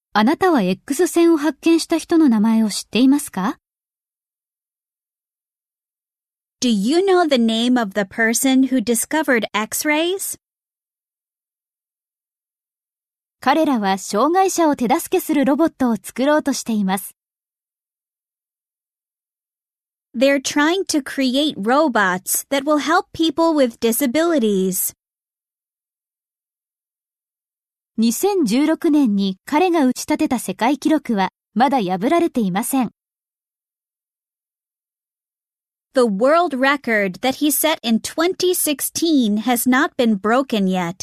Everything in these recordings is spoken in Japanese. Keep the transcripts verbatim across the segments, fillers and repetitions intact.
あなたは X 線を発見した人の名前を知っていますか？ Do you know the name of the person who discovered X-rays? 彼らは障害者を手助けするロボットを作ろうとしています。 They're trying to create robots that will help people with disabilities. にせんじゅうろくねんに彼が打ち立てた世界記録はまだ破られていません。 The world record that he set in twenty sixteen has not been broken yet.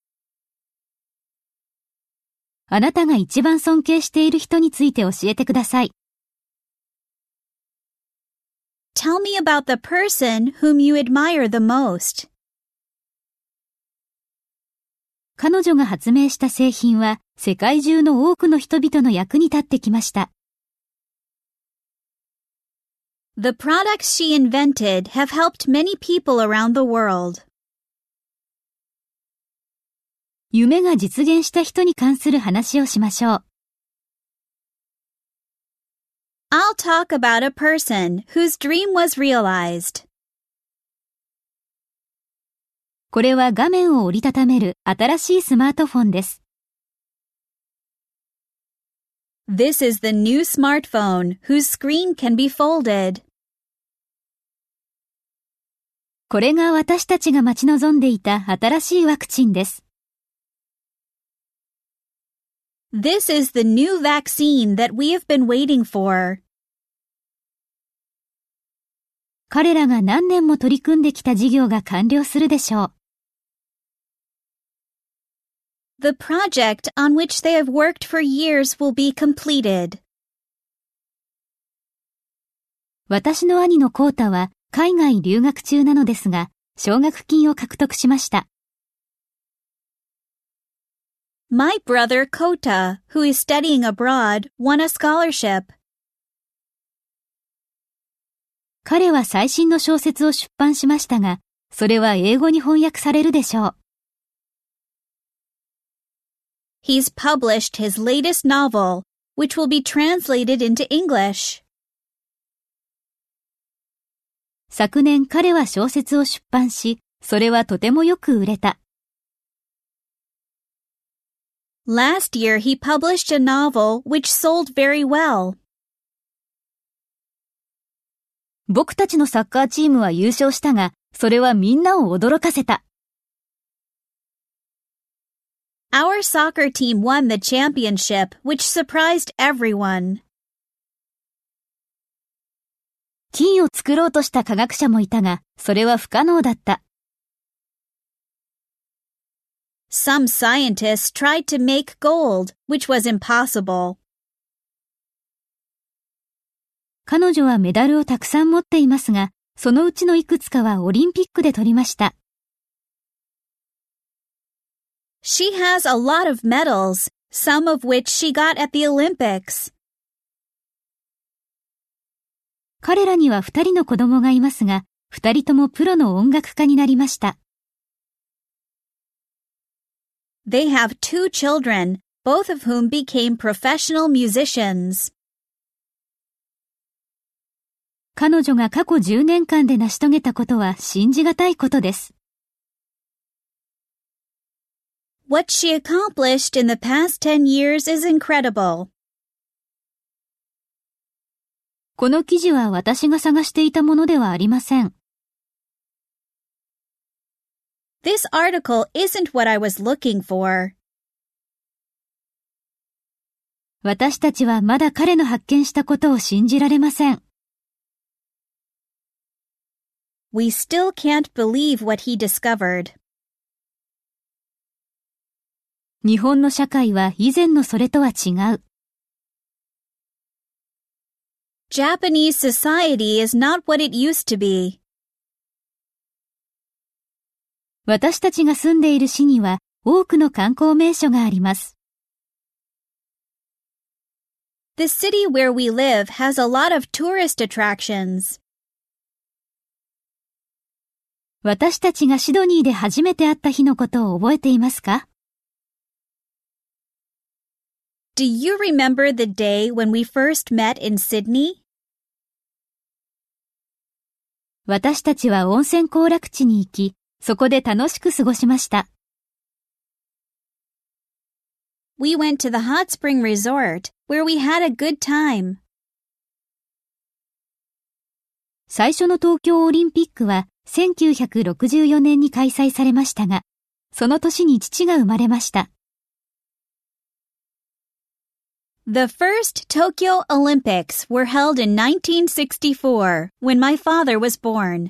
あなたが一番尊敬している人について教えてください。 Tell me about the person whom you admire the most. 彼女が発明した製品は世界中の多くの人々の役に立ってきました。 The products she invented have helped many people around the world. 夢が実現した人に関する話をしましょう。 I'll talk about a person whose dream was realized. これは画面を折りたためる新しいスマートフォンです。 This is the new smartphone whose screen can be folded. これが私たちが待ち望んでいた新しいワクチンです。 This is the new vaccine that we have been waiting for. 彼らが何年も取り組んできた事業が完了するでしょう。 The project on which they have worked for years will be completed. 私の兄のコータは海外留学中なのですが、奨学金を獲得しました。 My brother Kota, who is studying abroad, won a scholarship. 彼は最新の小説を出版しましたが、それは英語に翻訳されるでしょう。 He's published his latest novel, which will be translated into English. 昨年彼は小説を出版し、それはとてもよく売れた。 Last year he published a novel which sold very well. 僕たちのサッカーチームは優勝したが、それはみんなを驚かせた。 Our soccer team won the championship, which surprised everyone. 金を作ろうとした科学者もいたが、それは不可能だった。 Some scientists tried to make gold, which was impossible. 彼女はメダルをたくさん持っていますが、そのうちのいくつかはオリンピックで取りました。 She has a lot of medals, some of which she got at the Olympics. 彼らには二人の子供がいますが、二人ともプロの音楽家になりました。 They have two children, both of whom became professional musicians. 彼女が過去じゅうねんかんで成し遂げたことは信じがたいことです。 What she accomplished in the past ten years is incredible. この記事は私が探していたものではありません。 This article isn't what I was looking for. 私たちはまだ彼の発見したことを信じられません。 We still can't believe what he discovered. 日本の社会は以前のそれとは違う。 Japanese society is not what it used to be. 私たちが住んでいる市には多くの観光名所があります。 The city where we live has a lot of tourist attractions. 私たちがシドニーで初めて会った日のことを覚えていますか？ Do you remember the day when we first met in Sydney? 私たちは温泉行楽地に行き、そこで楽しく過ごしました。 We went to the hot spring resort, where we had a good time. 最初の東京オリンピックはせんきゅうひゃくろくじゅうよねんに開催されましたが、その年に父が生まれました。 The first Tokyo Olympics were held in nineteen sixty-four, when my father was born.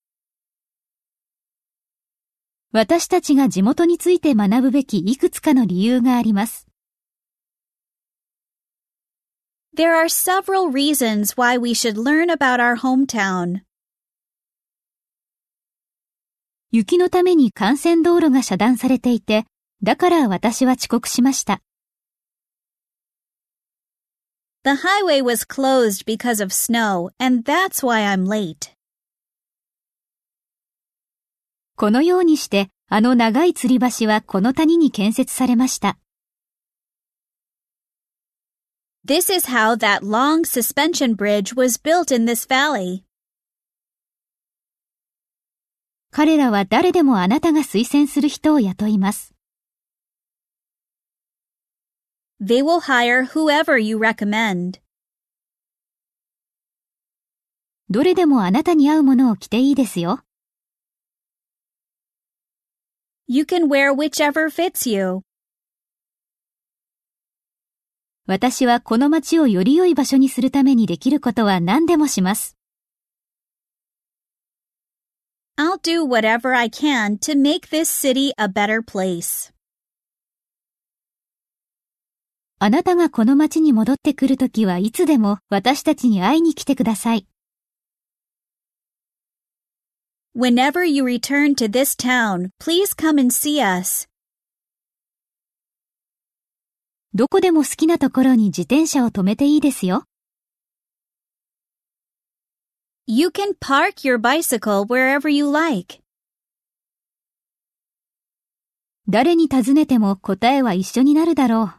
私たちが地元について学ぶべきいくつかの理由があります。 There are several reasons why we should learn about our hometown. 雪のために幹線道路が遮断されていて、だから私は遅刻しました。 The highway was closed because of snow, and that's why I'm late. このようにして、あの長い吊り橋はこの谷に建設されました。 This is how that long suspension bridge was built in this valley. 彼らは誰でもあなたが推薦する人を雇います。 They will hire whoever you recommend. どれでもあなたに合うものを着ていいですよ。 You can wear whichever fits you. 私はこの街をより良い場所にするためにできることは何でもします。 I'll do whatever I can to make this city a better place. あなたがこの街に戻ってくるときはいつでも私たちに会いに来てください。 Whenever you return to this town, please come and see us. どこでも好きなところに自転車を止めていいですよ。 You can park your bicycle wherever you like. 誰に尋ねても答えは一緒になるだろう。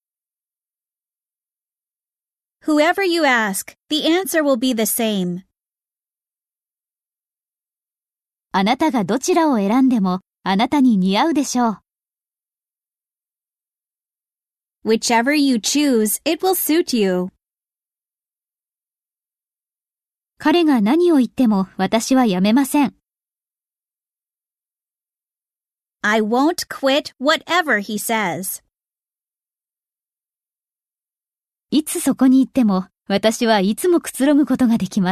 Whoever you ask, the answer will be the same. あなたがどちらを選んでもあなたに似合うでしょう。 Whichever you choose, it will suit you. 彼が何を言っても私はやめません。 I won't quit whatever he says. いつそこに行っても私はいつもくつろぐことができます。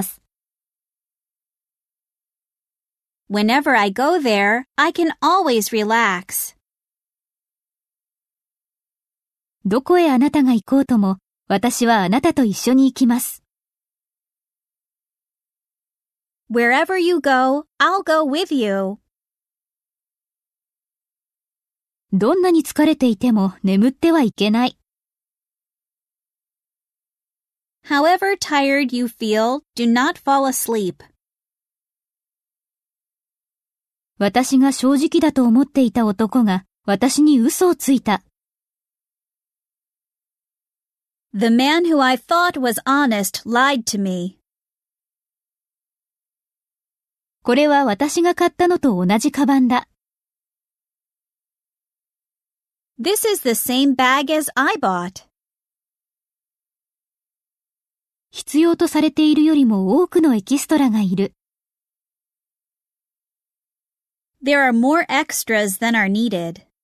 Whenever I go there, I can always relax. どこへあなたが行こうとも私はあなたと一緒に行きます。 Wherever you go, I'll go with you. どんなに疲れていても眠ってはいけない。 However tired you feel, do not fall asleep. 私が正直だと思っていた男が私に嘘をついた。 The man who I thought was honest lied to me. これは私が買ったのと同じカバンだ。 This is the same bag as I bought. 必要とされているよりも多くのエキストラがいる。 There are more extras than are needed.